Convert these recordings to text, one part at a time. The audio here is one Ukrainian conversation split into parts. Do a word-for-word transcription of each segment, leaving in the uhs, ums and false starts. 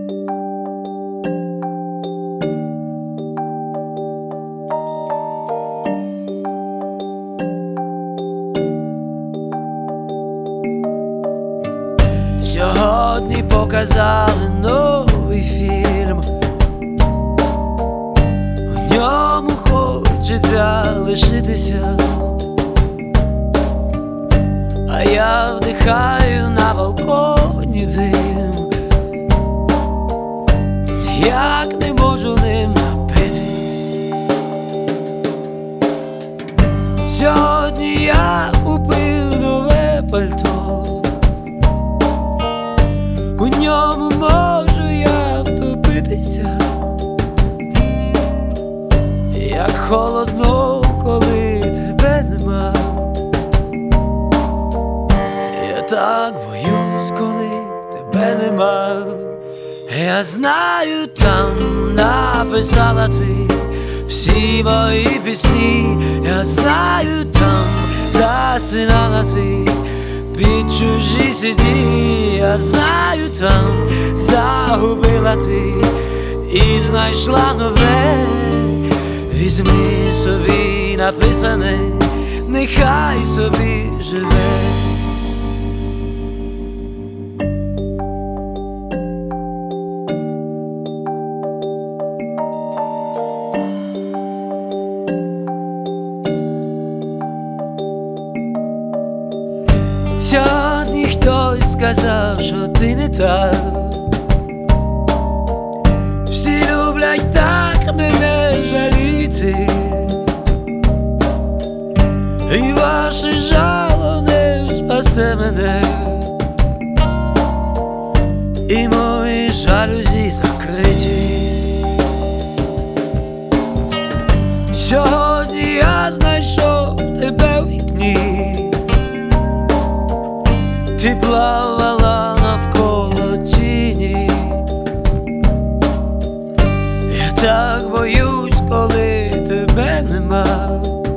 Сьогодні показали новий фільм, у ньому хочеться лишитися, а я вдихаю на балконі дим, ніяк не можу ним напитись. Сьогодні я купив нове пальто, у ньому можу я втопитися, як холодно, коли тебе нема. Я так боюсь, коли тебе нема. Я знаю, там написала ти всі мої пісні. Я знаю, там засинала ти під чужі сіді. Я знаю, там загубила ти і знайшла нове. Візьми собі написане, нехай собі живе. Сьогодні хтось сказав, що ти не так. Всі люблять так мене жаліти, і ваше жало не спасе мене, і мої жалюзі закриті. Сьогодні я знайшов тебе в вікні, ти плавала навколо тіні. Я так боюсь, коли тебе нема.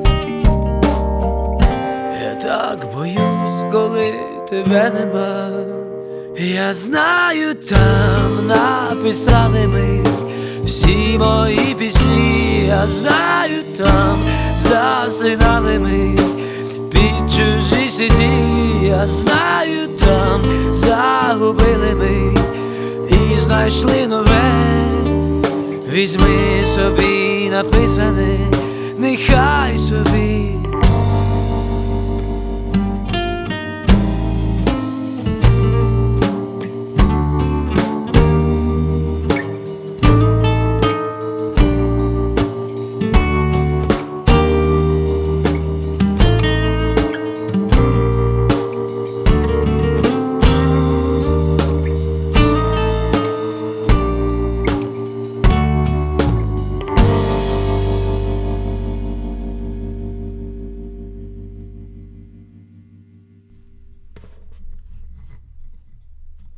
Я так боюсь, коли тебе нема. Я знаю, там написали ми всі мої пісні. Я знаю, там засинали ми під чужі сіді. Я знаю, там загубили ми і знайшли нове. Візьми собі написане, нехай собі